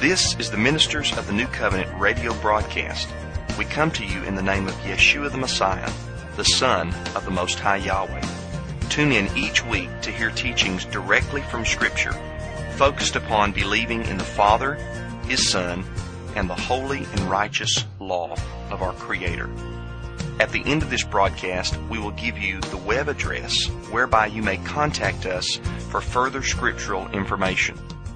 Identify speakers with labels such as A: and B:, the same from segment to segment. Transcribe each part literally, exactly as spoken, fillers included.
A: This is the Ministers of the New Covenant radio broadcast. We come to you in the name of Yeshua the Messiah, the Son of the Most High Yahweh. Tune in each week to hear teachings directly from Scripture, focused upon believing in the Father, His Son, and the holy and righteous law of our Creator. At the end of this broadcast, we will give you the web address whereby you may contact us for further scriptural information.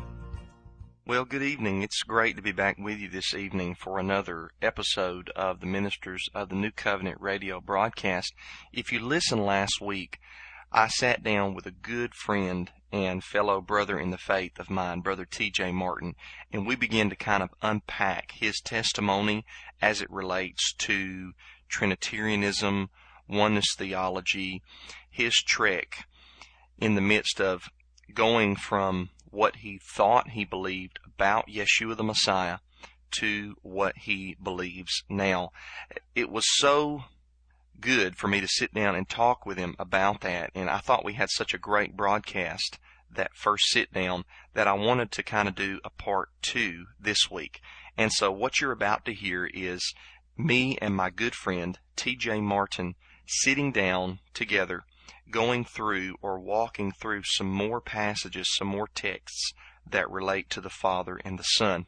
A: Well, good evening. It's great to be back with you this evening for another episode of the Ministers of the New Covenant radio broadcast. If you listened last week, I sat down with a good friend and fellow brother in the faith of mine, Brother T J Martin, and we began to kind of unpack his testimony as it relates to Trinitarianism, oneness theology, his trek in the midst of going from what he thought he believed about Yeshua the Messiah to what he believes now. It was so good for me to sit down and talk with him about that, and I thought we had such a great broadcast that first sit down that I wanted to kind of do a part two this week. And so what you're about to hear is me and my good friend T J Martin sitting down together, going through or walking through some more passages, some more texts that relate to the Father and the Son.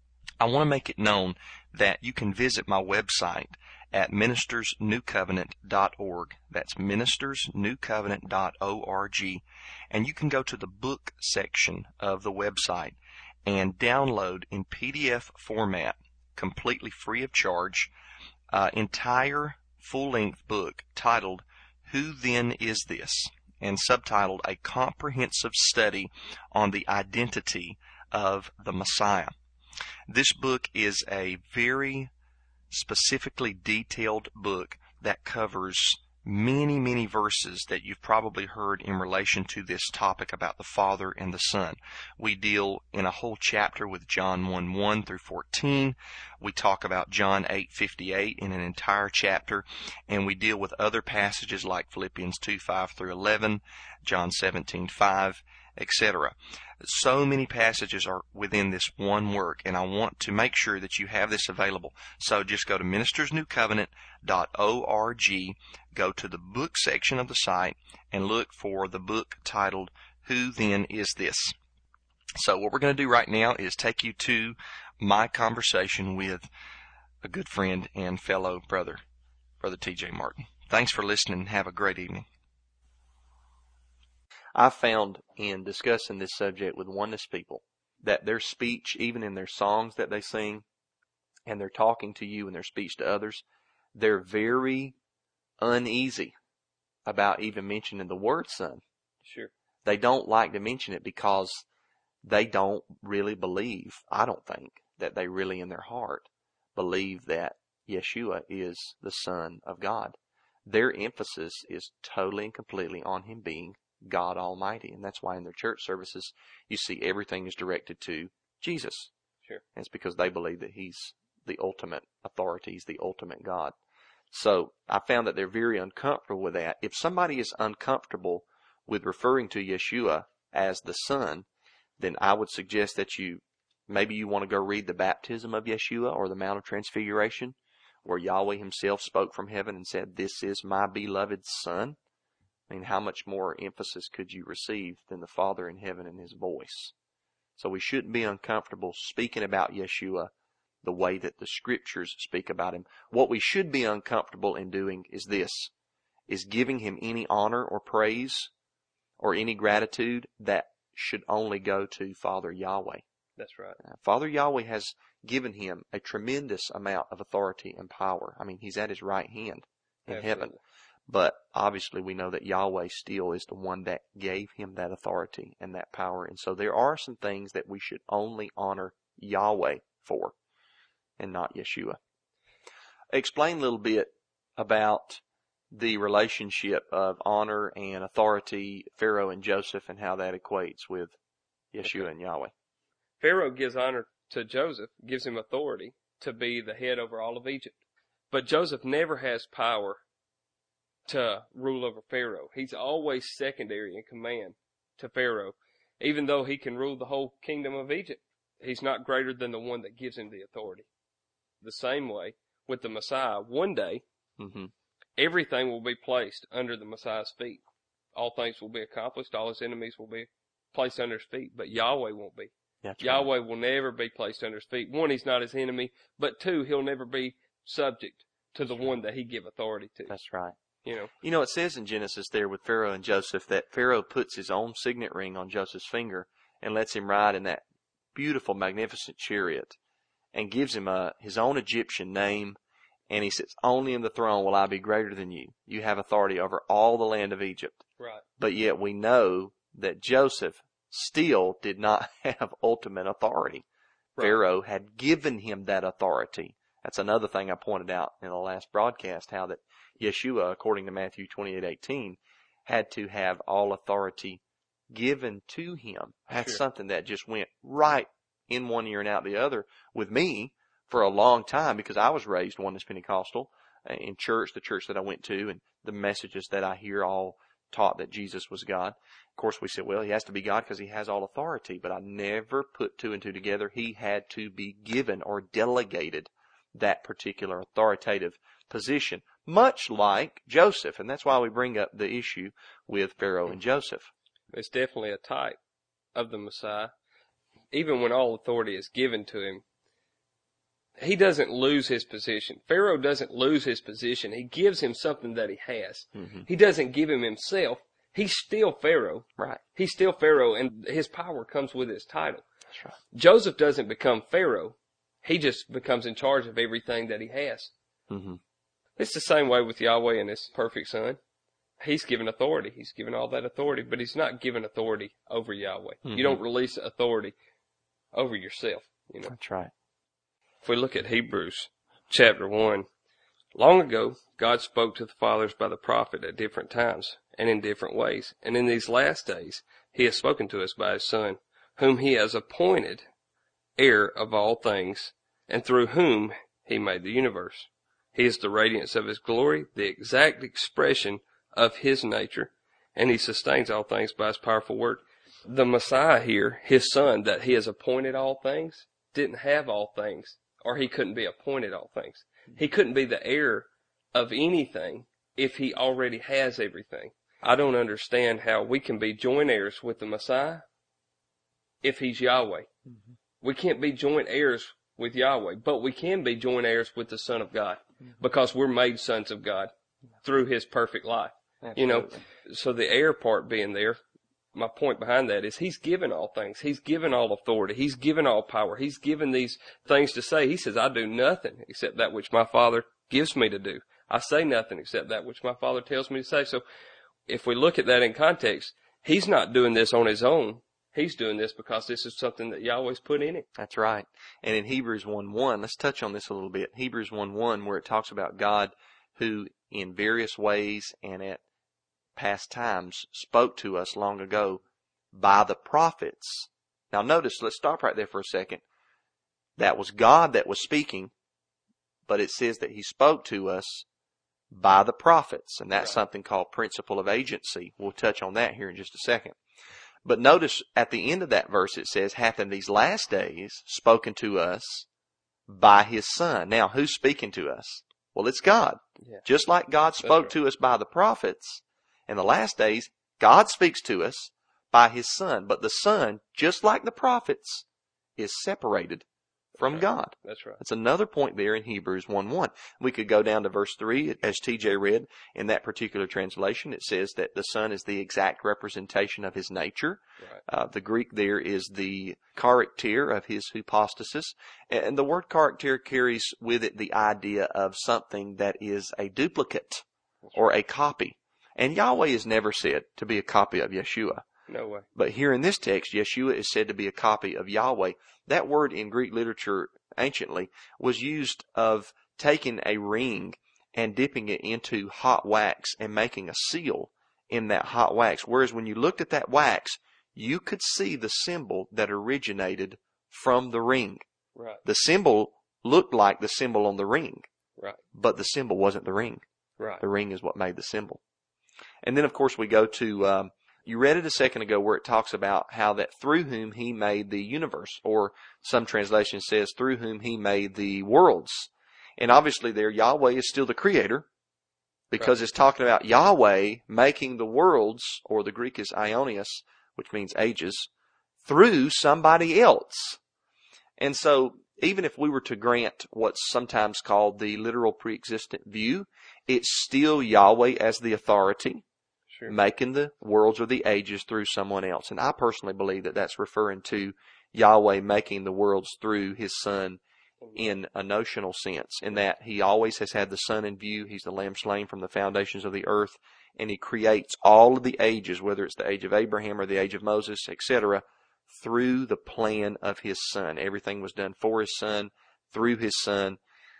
A: I want to make it known that you can visit my website at ministers new covenant dot org. That's ministers new covenant dot org. And you can go to the book section of the website and download in P D F format, completely free of charge, uh, entire full-length book titled Who Then Is This? And subtitled A Comprehensive Study on the Identity of the Messiah. This book is a very specifically detailed book that covers many, many verses that you've probably heard in relation to this topic about the Father and the Son. We deal in a whole chapter with John one one through fourteen. We talk about John eight fifty-eight in an entire chapter, and we deal with other passages like Philippians two five through eleven, John seventeen five, et cetera. So many passages are within this one work, and I want to make sure that you have this available. So just go to ministers new covenant dot org, go to the book section of the site, and look for the book titled Who Then Is This? So what we're going to do right now is take you to my conversation with a good friend and fellow brother, Brother T J Martin. Thanks for listening, and have a great evening. I found in discussing this subject with oneness people that their speech, even in their songs that they sing, and they're talking to you in their speech to others, they're very uneasy about even mentioning the word Son.
B: Sure.
A: They don't like to mention it because they don't really believe, I don't think, that they really in their heart believe that Yeshua is the Son of God. Their emphasis is totally and completely on Him being God Almighty. And that's why in their church services, you see everything is directed to Jesus.
B: Sure.
A: And it's because they believe that He's the ultimate authority, He's the ultimate God. So I found that they're very uncomfortable with that. If somebody is uncomfortable with referring to Yeshua as the Son, then I would suggest that you, maybe you want to go read the baptism of Yeshua or the Mount of Transfiguration, where Yahweh Himself spoke from heaven and said, "This is my beloved Son." I mean, how much more emphasis could you receive than the Father in heaven and His voice? So we shouldn't be uncomfortable speaking about Yeshua the way that the Scriptures speak about Him. What we should be uncomfortable in doing is this, is giving Him any honor or praise or any gratitude that should only go to Father Yahweh.
B: That's right.
A: Uh, Father Yahweh has given Him a tremendous amount of authority and power. I mean, He's at His right hand in
B: Absolutely.
A: heaven. But obviously we know that Yahweh still is the one that gave Him that authority and that power. And so there are some things that we should only honor Yahweh for and not Yeshua. Explain a little bit about the relationship of honor and authority, Pharaoh and Joseph, and how that equates with Yeshua
B: Okay.
A: and Yahweh.
B: Pharaoh gives honor to Joseph, gives him authority to be the head over all of Egypt. But Joseph never has power to rule over Pharaoh. He's always secondary in command to Pharaoh, even though he can rule the whole kingdom of Egypt. he's not greater than the one that gives him the authority. The same way with the Messiah, one day,
A: mm-hmm.
B: everything will be placed under the Messiah's feet. All things will be accomplished. All his enemies will be placed under his feet, but Yahweh won't be.
A: That's
B: Yahweh
A: right.
B: will never be placed under his feet. One, he's not his enemy, but two, he'll never be subject to the
A: That's
B: one
A: right.
B: that he give authority to.
A: That's right.
B: You know,
A: You know, it says in Genesis there with Pharaoh and Joseph that Pharaoh puts his own signet ring on Joseph's finger and lets him ride in that beautiful, magnificent chariot and gives him a, his own Egyptian name. And he says, only in the throne will I be greater than you. You have authority over all the land of Egypt.
B: right.
A: But yet we know that Joseph still did not have ultimate authority.
B: Right.
A: Pharaoh had given him that authority. That's another thing I pointed out in the last broadcast, how that Yeshua, according to Matthew twenty-eight eighteen, had to have all authority given to him. That's
B: Sure.
A: something that just went right in one ear and out the other with me for a long time, because I was raised Oneness Pentecostal in church, the church that I went to, and the messages that I hear all taught that Jesus was God. Of course, we said, well, he has to be God because he has all authority, but I never put two and two together. He had to be given or delegated that particular authoritative position, much like Joseph. And that's why we bring up the issue with Pharaoh and Joseph.
B: It's definitely a type of the Messiah. Even when all authority is given to him, he doesn't lose his position. Pharaoh doesn't lose his position. He gives him something that he has.
A: Mm-hmm.
B: He doesn't give him himself. He's still Pharaoh.
A: Right.
B: He's still Pharaoh, and his power comes with his title.
A: That's right.
B: Joseph doesn't become Pharaoh. He just becomes in charge of everything that he has.
A: Mm-hmm.
B: It's the same way with Yahweh and his perfect Son. He's given authority. He's given all that authority, but he's not given authority over Yahweh.
A: Mm-hmm.
B: You don't release authority over yourself. You know.
A: That's right.
B: If we look at Hebrews chapter one, long ago, God spoke to the fathers by the prophet at different times and in different ways. And in these last days, he has spoken to us by his Son, whom he has appointed heir of all things, and through whom he made the universe. He is the radiance of his glory, the exact expression of his nature, and he sustains all things by his powerful word. The Messiah here, his Son, that he has appointed all things, didn't have all things, or he couldn't be appointed all things. He couldn't be the heir of anything if he already has everything. I don't understand how we can be joint heirs with the Messiah if he's Yahweh. Mm-hmm. We can't be joint heirs with Yahweh, but we can be joint heirs with the Son of God, because we're made sons of God through his perfect life. Absolutely. You know, so the heir part being there, my point behind that is he's given all things. He's given all authority. He's given all power. He's given these things to say. He says, I do nothing except that which my Father gives me to do. I say nothing except that which my Father tells me to say. So if we look at that in context, he's not doing this on his own. He's doing this because this is something that Yahweh's put in him.
A: That's right. And in Hebrews one one, let's touch on this a little bit. Hebrews one one, where it talks about God who in various ways and at past times spoke to us long ago by the prophets. Now notice, let's stop right there for a second. That was God that was speaking, but it says that he spoke to us by the prophets, and that's right. Something called principle of agency. We'll touch on that here in just a second. But notice at the end of that verse it says, hath in these last days spoken to us by his Son. Now, who's speaking to us? Well, it's God. Yeah. Just like God spoke right. to us by the prophets, in the last days, God speaks to us by his Son. But the Son, just like the prophets, is separated from
B: right.
A: God.
B: That's right.
A: That's another point there in Hebrews one one. We could go down to verse three, as T J read. In that particular translation, it says that the Son is the exact representation of his nature. Right. Uh, the Greek there is the character of his hypostasis. And the word character carries with it the idea of something that is a duplicate That's or right. a copy. And Yahweh is never said to be a copy of Yeshua.
B: No way.
A: But here in this text, Yeshua is said to be a copy of Yahweh. That word in Greek literature anciently was used of taking a ring and dipping it into hot wax and making a seal in that hot wax. Whereas when you looked at that wax, you could see the symbol that originated from the ring.
B: Right.
A: The symbol looked like the symbol on the ring.
B: Right.
A: But the symbol wasn't the ring.
B: Right.
A: The ring is what made the symbol. And then, of course, we go to um,
C: You read it a second ago where it talks about how that through whom he made the universe, or some translation says through whom he made the worlds. And obviously there Yahweh is still the creator, because right. It's talking about Yahweh making the worlds, or the Greek is Ionios, which means ages, through somebody else. And so even if we were to grant what's sometimes called the literal pre-existent view, it's still Yahweh as the authority, sure. making the worlds or the ages through someone else. And I personally believe that that's referring to Yahweh making the worlds through His Son in a notional sense, in that He always has had the Son in view. He's the Lamb slain from the foundations of the earth, and He creates all of the ages, whether it's the age of Abraham or the age of Moses, et cetera, through the plan of His Son. Everything was done for His Son, through His Son.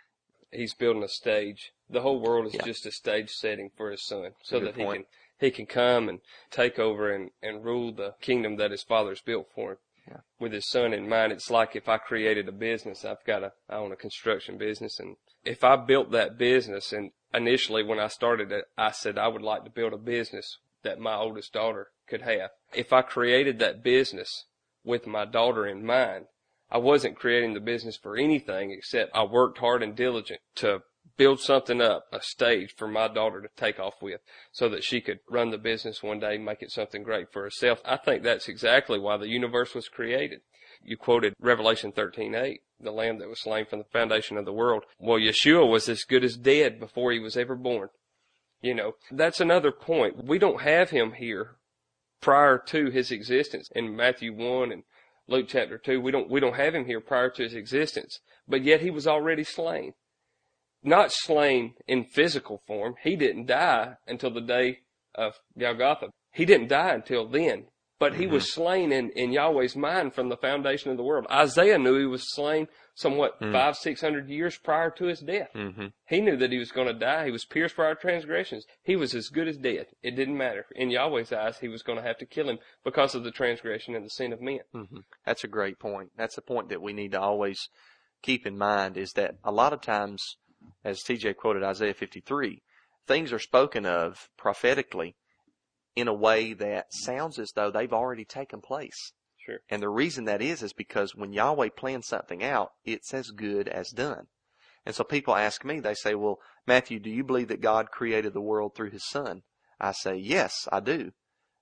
B: He's building a stage. The whole world is
C: yeah.
B: just a stage setting for His Son, so that He
C: point.
B: can He can come and take over and, and rule the kingdom that His Father's built for Him. Yeah. With His Son in mind. It's like if I created a business. I've got a I own a construction business, and if I built that business, and initially when I started it, I said I would like to build a business that my oldest daughter could have. If I created that business with my daughter in mind, I wasn't creating the business for anything except I worked hard and diligent to build something up, a stage for my daughter to take off with, so that she could run the business one day, make it something great for herself. I think that's exactly why the universe was created. You quoted Revelation thirteen eight, the Lamb that was slain from the foundation of the world. Well, Yeshua was as good as dead before He was ever born. You know, that's another point. We don't have Him here prior to His existence. In Matthew one and Luke chapter two, we don't, we don't have Him here prior to His existence, but yet He was already slain. Not slain in physical form. He didn't die until the day of Golgotha. He didn't die until then. But He mm-hmm. was slain in, in Yahweh's mind from the foundation of the world. Isaiah knew He was slain somewhat mm. five, six hundred years prior to His death. Mm-hmm. He knew that He was going to die. He was pierced for our transgressions. He was as good as dead. It didn't matter. In Yahweh's eyes, He was going to have to kill Him because of the transgression and the sin of men.
C: Mm-hmm. That's a great point. That's a point that we need to always keep in mind, is that a lot of times, as T J quoted Isaiah fifty-three, things are spoken of prophetically in a way that sounds as though they've already taken place.
B: Sure.
C: And the reason that is, is because when Yahweh plans something out, it's as good as done. And so people ask me, they say, well, Matthew, do you believe that God created the world through His Son? I say, yes, I do.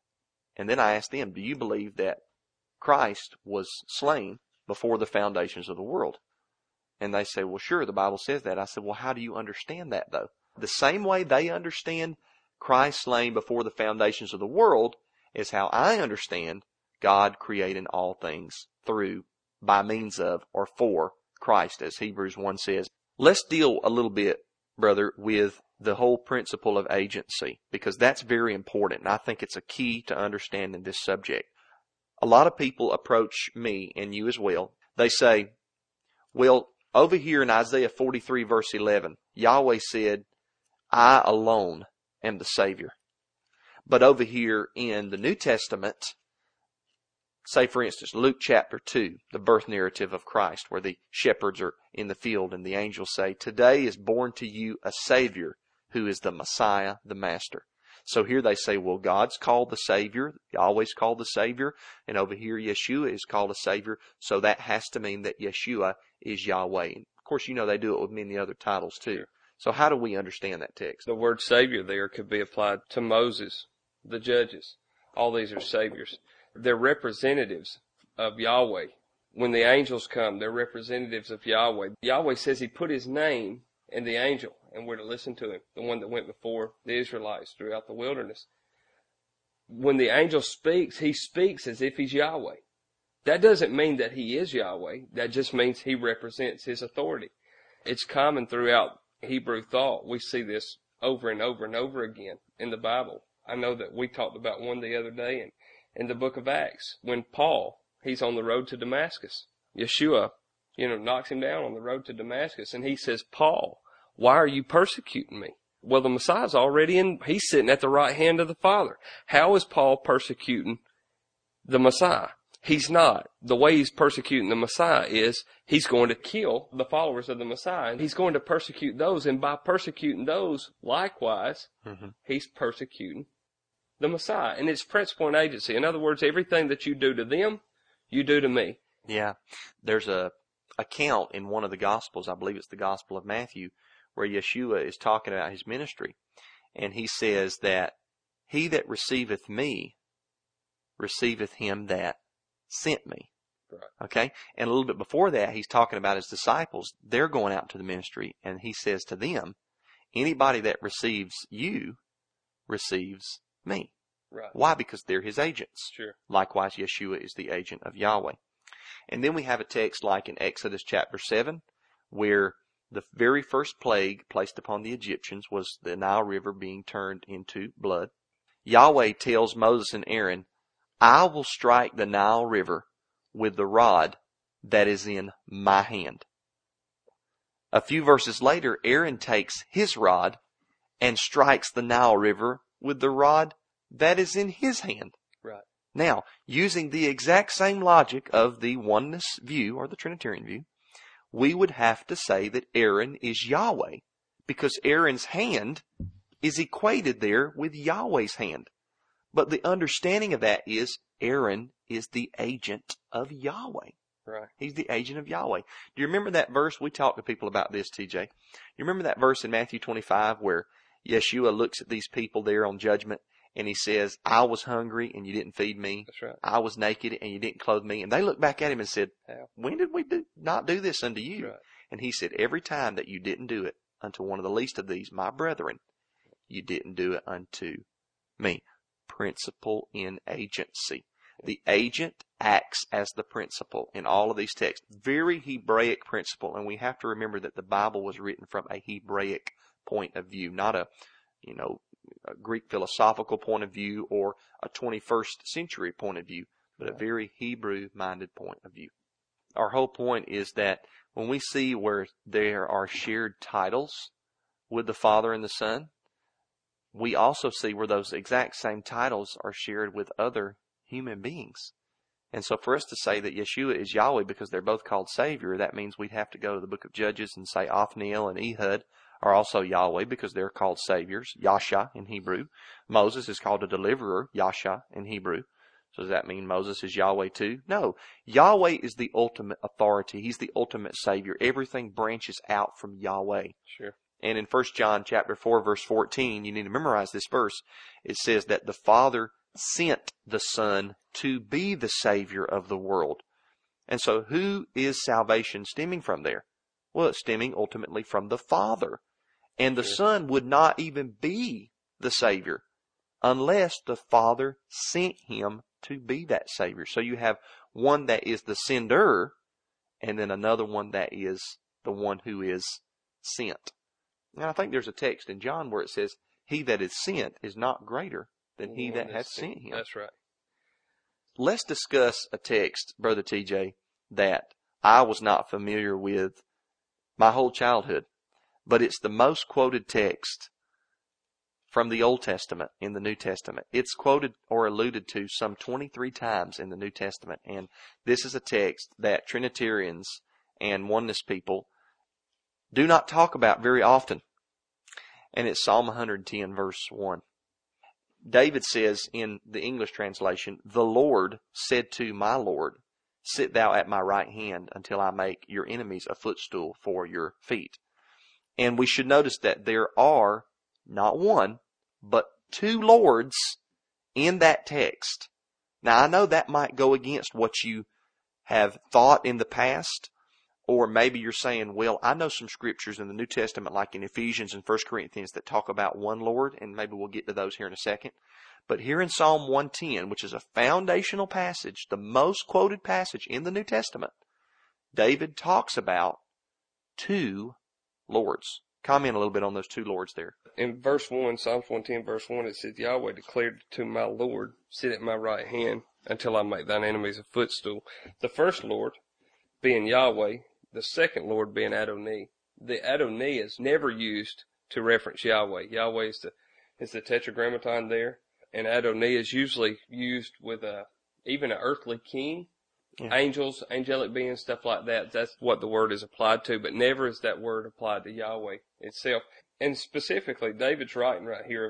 C: And then I ask them, do you believe that Christ was slain before the foundations of the world? And they say, well, sure, the Bible says that. I said, well, how do you understand that, though? The same way they understand Christ slain before the foundations of the world is how I understand God creating all things through, by means of, or for Christ, as Hebrews one says. Let's deal a little bit, brother, with the whole principle of agency, because that's very important, and I think it's a key to understanding this subject. A lot of people approach me, and you as well. They say, well, over here in Isaiah forty-three, verse eleven, Yahweh said, I alone am the Savior. But over here in the New Testament, say for instance, Luke chapter two, the birth narrative of Christ, where the shepherds are in the field and the angels say, today is born to you a Savior who is the Messiah, the Master. So here they say, well, God's called the Savior, Yahweh's called the Savior, and over here Yeshua is called a Savior, so that has to mean that Yeshua is Yahweh. And of course, you know they do it with many other titles too. So how do we understand that text?
B: The word Savior there could be applied to Moses, the judges. All these are Saviors. They're representatives of Yahweh. When the angels come, they're representatives of Yahweh. Yahweh says He put His name in the angel, and we're to listen to him, the one that went before the Israelites throughout the wilderness. When the angel speaks, he speaks as if he's Yahweh. That doesn't mean that he is Yahweh. That just means he represents His authority. It's common throughout Hebrew thought. We see this over and over and over again in the Bible. I know that we talked about one the other day in, in the book of Acts, when Paul, he's on the road to Damascus. Yeshua, you know, knocks him down on the road to Damascus, and he says, Paul, why are you persecuting me? Well, the Messiah's already in, he's sitting at the right hand of the Father. How is Paul persecuting the Messiah? He's not. The way he's persecuting the Messiah is he's going to kill the followers of the Messiah, and he's going to persecute those, and by persecuting those, likewise, mm-hmm. he's persecuting the Messiah and its principle and agency. In other words, everything that you do to them, you do to me.
C: Yeah. There's a account in one of the Gospels, I believe it's the Gospel of Matthew, where Yeshua is talking about his ministry. And he says that he that receiveth me receiveth him that sent me.
B: Right.
C: Okay? And a little bit before that, he's talking about his disciples. They're going out to the ministry, and he says to them, anybody that receives you receives me.
B: Right.
C: Why? Because they're his agents.
B: Sure.
C: Likewise, Yeshua is the agent of Yahweh. And then we have a text like in Exodus chapter seven, where the very first plague placed upon the Egyptians was the Nile River being turned into blood. Yahweh tells Moses and Aaron, I will strike the Nile River with the rod that is in my hand. A few verses later, Aaron takes his rod and strikes the Nile River with the rod that is in his hand.
B: Right.
C: Now, using the exact same logic of the oneness view or the Trinitarian view, we would have to say that Aaron is Yahweh, because Aaron's hand is equated there with Yahweh's hand. But the understanding of that is Aaron is the agent of Yahweh.
B: Right.
C: He's the agent of Yahweh. Do you remember that verse? We talked to people about this, T J. You remember that verse in Matthew twenty-five where Yeshua looks at these people there on judgment and he says, I was hungry and you didn't feed me.
B: That's right.
C: I was naked and you didn't clothe me. And they looked back at him and said,
B: How?
C: when did we do, not do this unto you?
B: Right.
C: And he said, every time that you didn't do it unto one of the least of these, my brethren, you didn't do it unto me. Principle in agency. The agent acts as the principle in all of these texts. Very Hebraic principle. And we have to remember that the Bible was written from a Hebraic point of view, not a, you know, a Greek philosophical point of view or a twenty-first century point of view, but a very Hebrew-minded point of view. Our whole point is that when we see where there are shared titles with the Father and the Son, we also see where those exact same titles are shared with other human beings. And so for us to say that Yeshua is Yahweh because they're both called Savior, that means we'd have to go to the book of Judges and say Othniel and Ehud are also Yahweh because they're called Saviors, Yasha in Hebrew. Moses is called a deliverer, Yasha in Hebrew. So does that mean Moses is Yahweh too? No. Yahweh is the ultimate authority. He's the ultimate Savior. Everything branches out from Yahweh.
B: Sure.
C: And in First John chapter four, verse fourteen, you need to memorize this verse. It says that the Father sent the Son to be the Savior of the world. And so who is salvation stemming from there? Well, it's stemming ultimately from the Father. And the
B: Sure.
C: Son would not even be the Savior unless the Father sent him to be that Savior. So you have one that is the sender and then another one that is the one who is sent. Now I think there's a text in John where it says, he that is sent is not greater than he that hath sent him.
B: That's right.
C: Let's discuss a text, Brother T J, that I was not familiar with my whole childhood, but it's the most quoted text from the Old Testament in the New Testament. It's quoted or alluded to some twenty-three times in the New Testament, and this is a text that Trinitarians and oneness people do not talk about very often, and it's Psalm one hundred ten, verse one. David says in the English translation, the Lord said to my Lord, sit thou at my right hand until I make your enemies a footstool for your feet. And we should notice that there are not one, but two Lords in that text. Now I know that might go against what you have thought in the past, or maybe you're saying, well, I know some scriptures in the New Testament, like in Ephesians and First Corinthians, that talk about one Lord, and maybe we'll get to those here in a second. But here in Psalm one ten, which is a foundational passage, the most quoted passage in the New Testament, David talks about two Lords. Comment a little bit on those two Lords there.
B: In verse one, Psalms one ten, verse one, it says, Yahweh declared to my Lord, sit at my right hand until I make thine enemies a footstool. The first Lord being Yahweh, the second Lord being Adonai. The Adonai is never used to reference Yahweh. Yahweh is the, is the tetragrammaton there, and Adonai is usually used with a, even an earthly king, yeah. Angels, angelic beings, stuff like that. That's what the word is applied to, but never is that word applied to Yahweh itself. And specifically, David's writing right here of a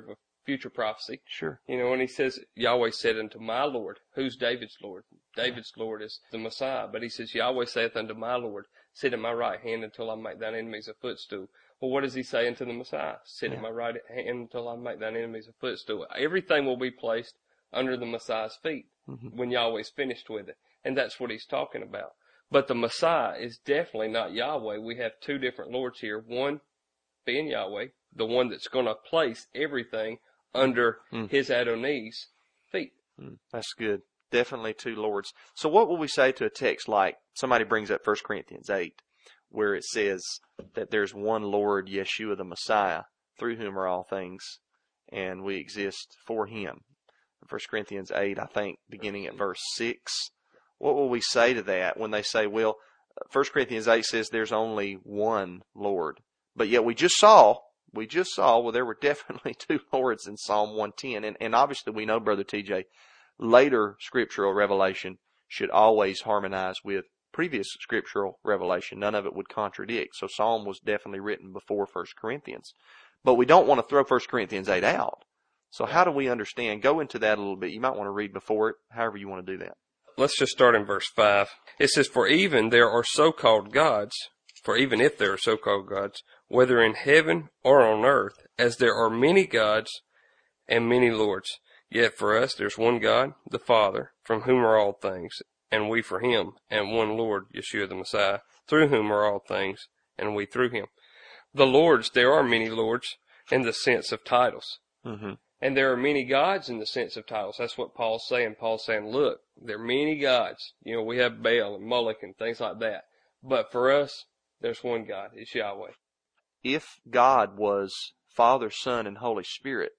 B: future prophecy.
C: Sure.
B: You know, when he says, Yahweh said unto my Lord, who's David's Lord? David's Lord is the Messiah. But he says, Yahweh saith unto my Lord, sit at my right hand until I make thine enemies a footstool. Well, what does he say unto the Messiah? Sit
C: Yeah.
B: at my right hand until I make thine enemies a footstool. Everything will be placed under the Messiah's feet
C: Mm-hmm.
B: when Yahweh's finished with it. And that's what he's talking about. But the Messiah is definitely not Yahweh. We have two different Lords here. One being Yahweh, the one that's going to place everything under
C: Mm.
B: his Adonai's feet.
C: Mm, that's good. Definitely two lords. So what will we say to a text like somebody brings up First Corinthians eight, where it says that there's one Lord, Yeshua the Messiah, through whom are all things, and we exist for him. First Corinthians eight, I think, beginning at verse six. What will we say to that when they say, well, First Corinthians eight says there's only one Lord, but yet we just saw We just saw, well, there were definitely two Lords in Psalm one ten. And, and obviously we know, Brother T J, later scriptural revelation should always harmonize with previous scriptural revelation. None of it would contradict. So Psalm was definitely written before First Corinthians. But we don't want to throw First Corinthians eight out. So how do we understand? Go into that a little bit. You might want to read before it, however you want to do that.
B: Let's just start in verse five. It says, For even there are so-called gods, for even if there are so-called gods, whether in heaven or on earth, as there are many gods and many lords, yet for us there's one God, the Father, from whom are all things, and we for him, and one Lord, Yeshua the Messiah, through whom are all things, and we through him. The lords, there are many lords in the sense of titles.
C: Mm-hmm.
B: And there are many gods in the sense of titles. That's what Paul's saying. Paul's saying, look, there are many gods. You know, we have Baal and Moloch and things like that. But for us, there's one God. It's Yahweh.
C: If God was Father, Son, and Holy Spirit,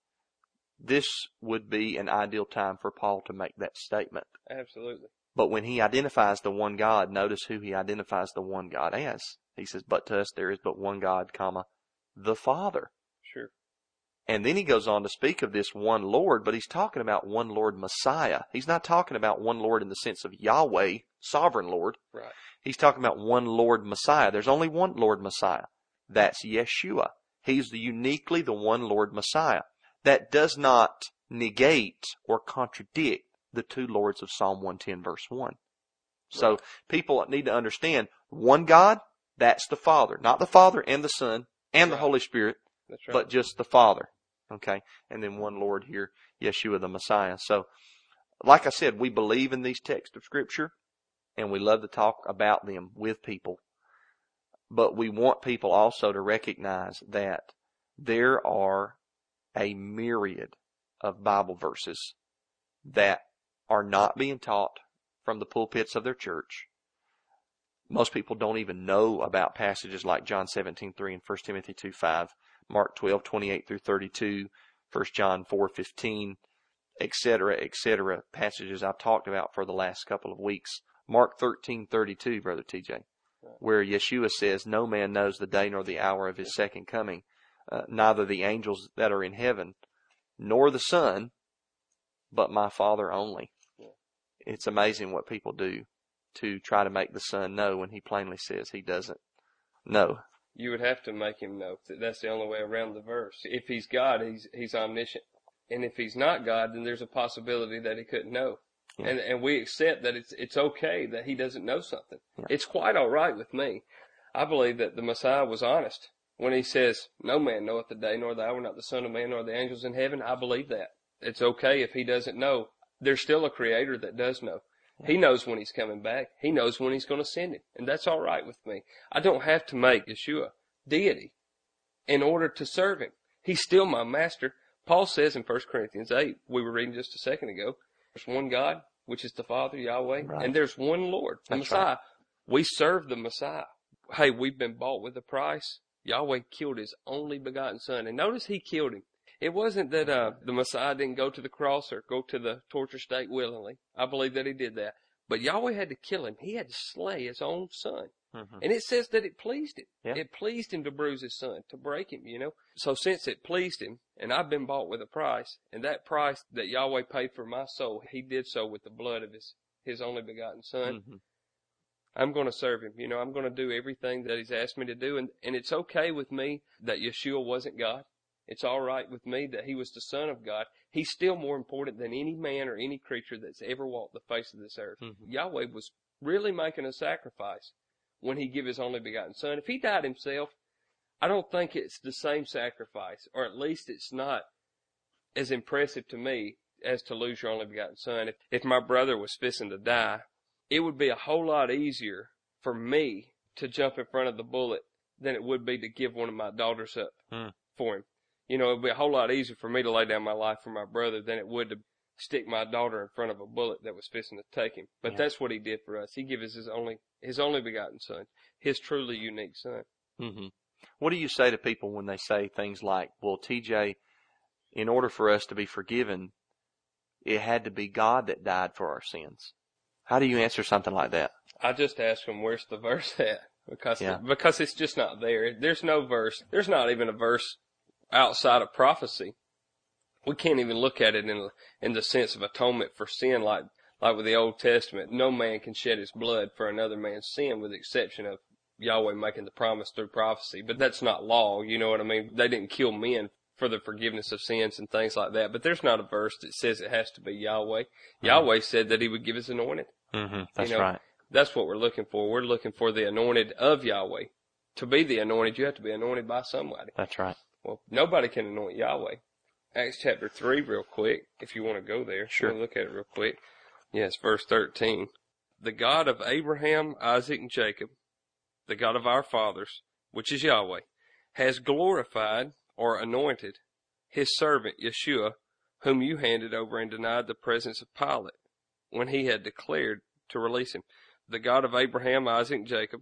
C: this would be an ideal time for Paul to make that statement.
B: Absolutely.
C: But when he identifies the one God, notice who he identifies the one God as. He says, but to us there is but one God, comma, the Father.
B: Sure.
C: And then he goes on to speak of this one Lord, but he's talking about one Lord Messiah. He's not talking about one Lord in the sense of Yahweh, sovereign Lord.
B: Right.
C: He's talking about one Lord Messiah. There's only one Lord Messiah. That's Yeshua. He's the uniquely the one Lord Messiah. That does not negate or contradict the two Lords of Psalm one ten verse one. So
B: Right.
C: people need to understand one God, that's the Father. Not the Father and the Son and the
B: Right.
C: Holy Spirit,
B: That's right.
C: but just the Father. Okay? And then one Lord here, Yeshua the Messiah. So, like I said, we believe in these texts of Scripture, and we love to talk about them with people. But we want people also to recognize that there are a myriad of Bible verses that are not being taught from the pulpits of their church. Most people don't even know about passages like John seventeen three and First Timothy two five, Mark twelve twenty-eight through thirty-two, First John four fifteen, et cetera, et cetera. Passages I've talked about for the last couple of weeks. Mark thirteen thirty-two, Brother T J, where Yeshua says, no man knows the day nor the hour of his second coming, uh, neither the angels that are in heaven, nor the Son, but my Father only.
B: Yeah.
C: It's amazing what people do to try to make the Son know when he plainly says he doesn't know.
B: You would have to make him know. That's the only way around the verse. If he's God, he's he's omniscient. And if he's not God, then there's a possibility that he couldn't know. Yeah. And and we accept that it's it's okay that he doesn't know something. Yeah. It's quite all right with me. I believe that the Messiah was honest when he says, no man knoweth the day nor the hour, not the Son of Man nor the angels in heaven. I believe that. It's okay if he doesn't know. There's still a creator that does know. Yeah. He knows when he's coming back. He knows when he's going to send him. And that's all right with me. I don't have to make Yeshua deity in order to serve him. He's still my master. Paul says in First Corinthians eight, we were reading just a second ago, there's one God, which is the Father, Yahweh, right. And there's one Lord, the That's Messiah. Right. We serve the Messiah. Hey, we've been bought with a price. Yahweh killed his only begotten Son. And notice he killed him. It wasn't that uh, the Messiah didn't go to the cross or go to the torture stake willingly. I believe that he did that. But Yahweh had to kill him. He had to slay his own Son. Mm-hmm. And it says that it pleased him. Yeah. It pleased him to bruise his Son, to break him, you know. So since it pleased him, and I've been bought with a price, and that price that Yahweh paid for my soul, he did so with the blood of his, his only begotten Son. Mm-hmm. I'm going to serve him. You know, I'm going to do everything that he's asked me to do. And, and it's okay with me that Yeshua wasn't God. It's all right with me that he was the Son of God. He's still more important than any man or any creature that's ever walked the face of this earth. Mm-hmm. Yahweh was really making a sacrifice when he gave his only begotten Son. If he died himself, I don't think it's the same sacrifice, or at least it's not as impressive to me as to lose your only begotten Son. If, if my brother was fixing to die, it would be a whole lot easier for me to jump in front of the bullet than it would be to give one of my daughters up mm. for him. You know, it would be a whole lot easier for me to lay down my life for my brother than it would to stick my daughter in front of a bullet that was fixing to take him. But yeah. That's what he did for us. He gave us his only, his only begotten Son, his truly unique Son.
C: Mm-hmm. What do you say to people when they say things like, well, T J, in order for us to be forgiven, it had to be God that died for our sins? How do you answer something like that?
B: I just ask them, where's the verse at? Because, yeah. because it's just not there. There's no verse. There's not even a verse outside of prophecy. We can't even look at it in in the sense of atonement for sin like like with the Old Testament. No man can shed his blood for another man's sin, with the exception of Yahweh making the promise through prophecy. But that's not law, you know what I mean? They didn't kill men for the forgiveness of sins and things like that. But there's not a verse that says it has to be Yahweh. Mm-hmm. Yahweh said that he would give his anointed.
C: Mm-hmm. That's
B: you know,
C: right.
B: That's what we're looking for. We're looking for the anointed of Yahweh. To be the anointed, you have to be anointed by somebody.
C: That's right.
B: Well, nobody can anoint Yahweh. Acts chapter three real quick, if you want to go there.
C: Sure.
B: We'll look at it real quick. Yes, verse thirteen. The God of Abraham, Isaac, and Jacob, the God of our fathers, which is Yahweh, has glorified or anointed his servant Yeshua, whom you handed over and denied the presence of Pilate when he had declared to release him. The God of Abraham, Isaac, and Jacob,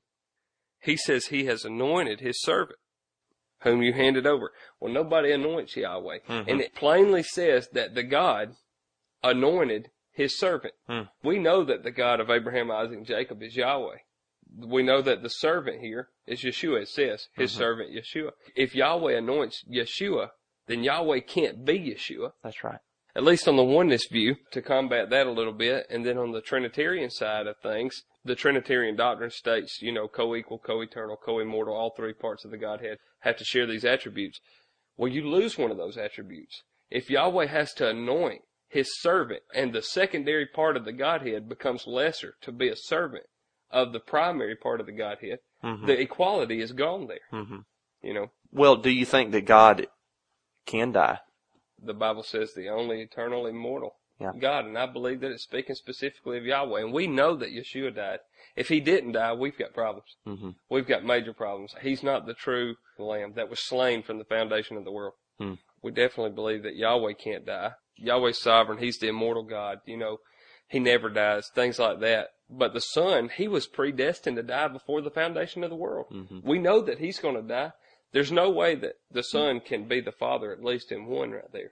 B: he says he has anointed his servant, whom you handed over. Well, nobody anoints Yahweh. Mm-hmm. And it plainly says that the God anointed his servant. Mm. We know that the God of Abraham, Isaac, and Jacob is Yahweh. We know that the servant here is Yeshua. It says his mm-hmm. servant Yeshua. If Yahweh anoints Yeshua, then Yahweh can't be Yeshua.
C: That's right.
B: At least on the oneness view, to combat that a little bit. And then on the Trinitarian side of things, the Trinitarian doctrine states, you know, co-equal, co-eternal, co-immortal, all three parts of the Godhead have to share these attributes. Well, you lose one of those attributes. If Yahweh has to anoint his servant and the secondary part of the Godhead becomes lesser to be a servant of the primary part of the Godhead, mm-hmm. the equality is gone there. Mm-hmm. You know.
C: Well, do you think that God can die?
B: The Bible says the only eternal, immortal
C: yeah.
B: God, and I believe that it's speaking specifically of Yahweh. And we know that Yeshua died. If he didn't die, we've got problems. Mm-hmm. We've got major problems. He's not the true Lamb that was slain from the foundation of the world. Mm. We definitely believe that Yahweh can't die. Yahweh's sovereign. He's the immortal God. You know, he never dies, things like that. But the Son, he was predestined to die before the foundation of the world. Mm-hmm. We know that he's going to die. There's no way that the Son can be the Father, at least in one right there.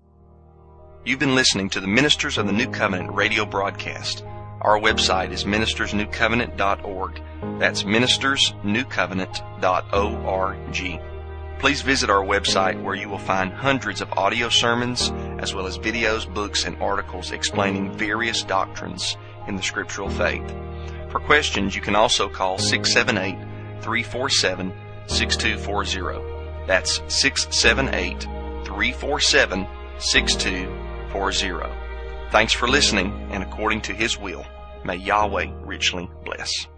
A: You've been listening to the Ministers of the New Covenant radio broadcast. Our website is ministers new covenant dot org. That's ministers new covenant dot org. Please visit our website where you will find hundreds of audio sermons as well as videos, books, and articles explaining various doctrines in the scriptural faith. For questions, you can also call six seven eight, three four seven, six two four zero. That's six seven eight, three four seven, six two four zero. Thanks for listening, and according to His will, may Yahweh richly bless.